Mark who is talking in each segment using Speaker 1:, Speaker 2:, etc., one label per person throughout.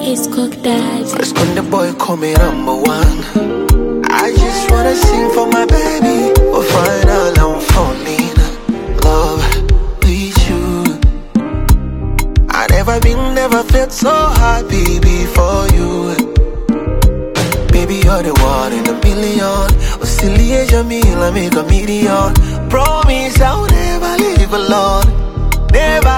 Speaker 1: It's cooked that.
Speaker 2: First when the boy call me number one, I just wanna sing for my baby. We'll find out I'm falling in love with you. I never felt so happy before you. Baby, you're the one in a million. Oscillate me, I make a million. Promise I'll never leave alone. Never.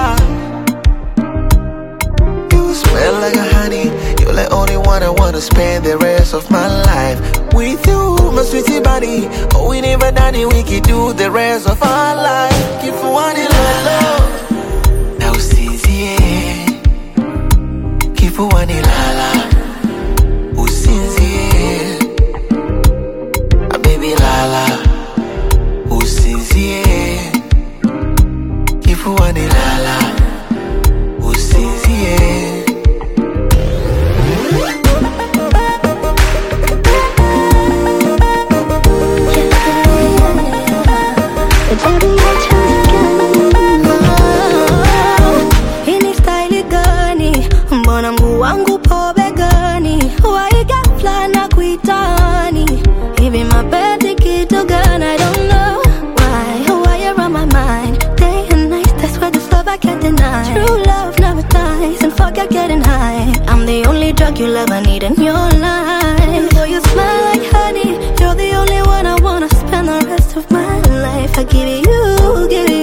Speaker 2: You smell like a honey. You're the only one I wanna spend the rest of my life with you, my sweetie body. Oh, we never done it, we can do the rest of our life. If you want it, love. Now sincere. If you want it, la. Oh, sincere. Baby, la. Oh, sincere. If you want it, la. Oh, sincere.
Speaker 3: Mbona mguu wangu po begani, waiga flana kuitani. Hivi mapenzi kitu gani? I don't know why you're on my mind day and night. That's why this love I can't deny. True love never dies, and forget getting high. I'm the only drug you'll ever need in your life. Though you smell like honey, you're the only one I wanna spend the rest of my life. I give you